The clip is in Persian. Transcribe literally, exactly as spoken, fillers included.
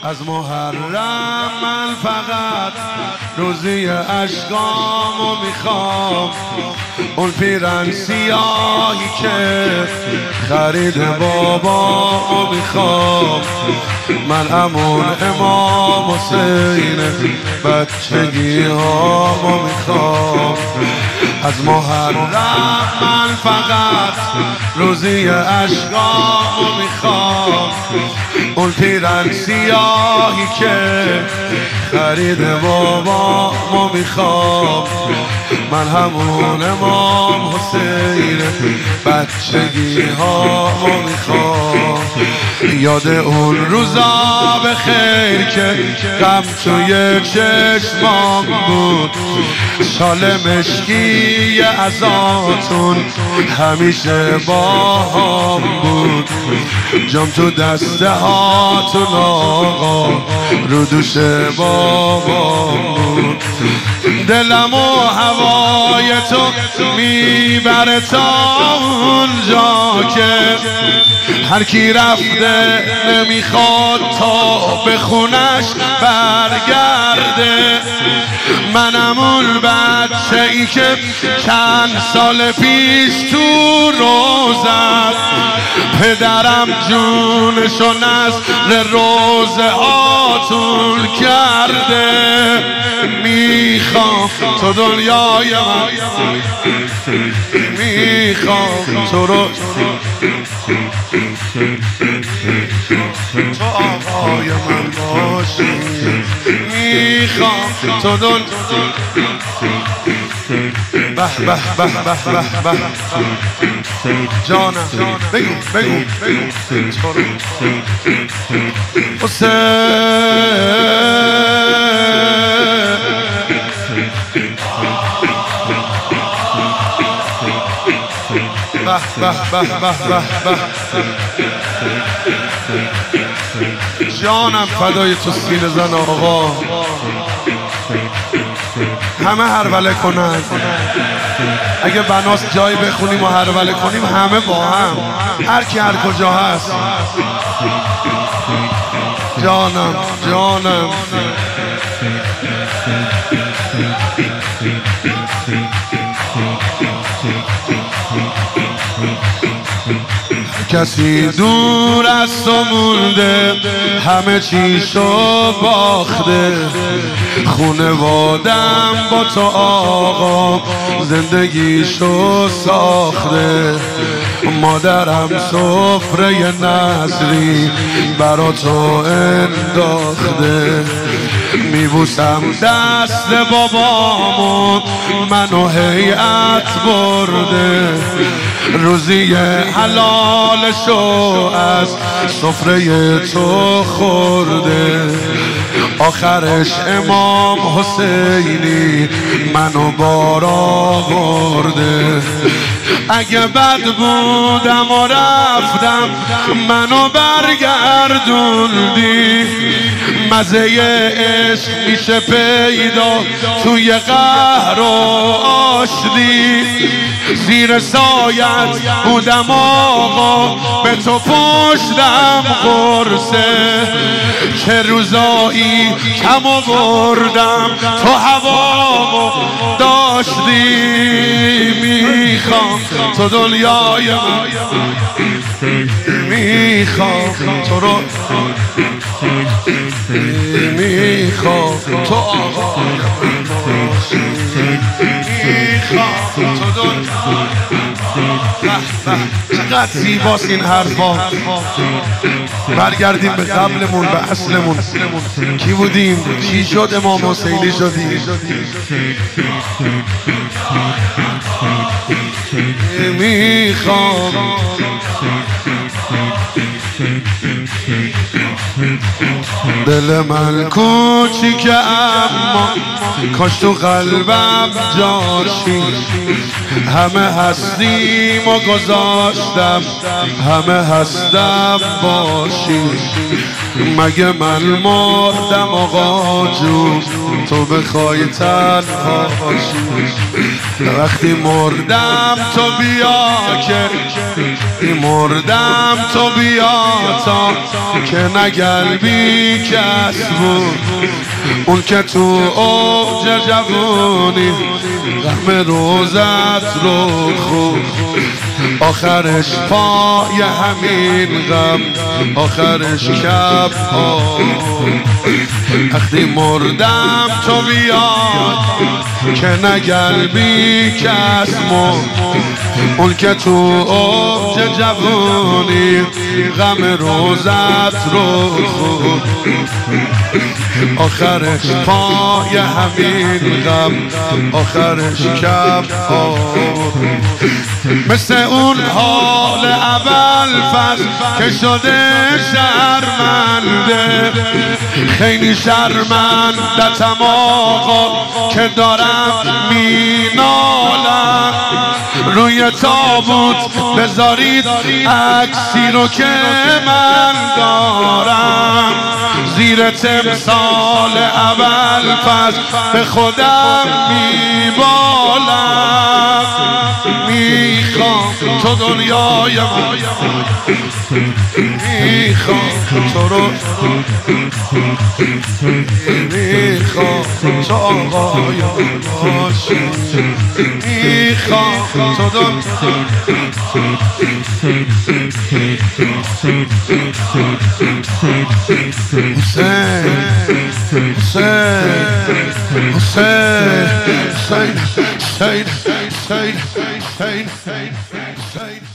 از محرم من فقط روزی اشکامو میخوام، اون پیرن سیاهی که خرید بابامو میخوام. من همون امام حسین بچگی هامو میخوام. از محرم من فقط روزی اشکامو میخوام، اون پیرن سیاهی که خرید بابامو میخوام. من همون امام حسین بچگی هامو میخوام. یاد اون روزا به خیر که غم توی چشمام بود، شال مشکی ازاتون همیشه با هم بود. جام تو دسته هاتون آقا رو دوش بابام بود. دلم و هوای تو میبره تا اونجا که هر کی رفته نمیخواد تا به خونش برگرده. منم اون بچه ای که چند سال پیش تو روزت پدرم جونشو نذر روزه هاتون کرده. میخوام تو دنیای من، میخوام تو رو تو آقای من باشی. میخوام تو دل به به به به به به جانم بگو بگو بگو تو رو حسین به به به به به جانم فدای تو سینه زن آقا. همه هروله کنن، اگه بناس جایی بخونیم و هروله کنیم همه با هم، هر کی هر کجا هست. جانم جانم کسی دور از تو مونده، همه چیشو باخته. خونوادم با تو آقا زندگیشو ساخته. مادرم سفره نظری برا تو انداخته. میبوسم دست بابامو منو هیئت برده. روزی حلالشو از سفره تو خورده. آخرش امام حسینی منو بار آورده. اگه بد بودم و رفتم منو برگردوندی. مزه عشق میشه پیدا توی قهر و آشتی. زیر سایت بودم آقا به تو پشتم قرصه. چه روزایی کم آوردم تو هوامو داشتی. میخوام تو دنیای من، میخوام تو رو، میخوام تو آقای من باشی. میخوام تو دنیای من. چقدر زیباست این حرفا. برگردیم به قبلمون، به اصلمون. کی بودیم؟ چی شد امام حسینی شدیم؟ میخوام دل من کوچیکه اما کاش تو قلبم جاشی. همه هستیم و گذاشتم همه هستم باشی. مگه من مردم آقا جون تو بخوای تنها باشی؟ وقتی مردم تو بیا که مردم تو بیا تا که نگلبی کس بود اون که تو اوج جوونی غم روزت رو خود آخرش پای همین غم آخرش کف ها وقتی مردم تو بیاد که نگلبی کس مرد اون که تو اوج جوونی غم روزت رو خود آخرش پای همین غم آخرش کف ها مثل اون حال اول فصل که شده شرمنده خیلی شرمندتم آقا که دارم مینالم روی تابوت بذارید عکسی رو که من دارم زیر تمثال اول فصل به خودم میبالم میخوام تو دنیای من میخوام تو رو میخوام تو آقای باشی میخوام تو دنیای حسین حسین حسین حسین حسین حسین حسین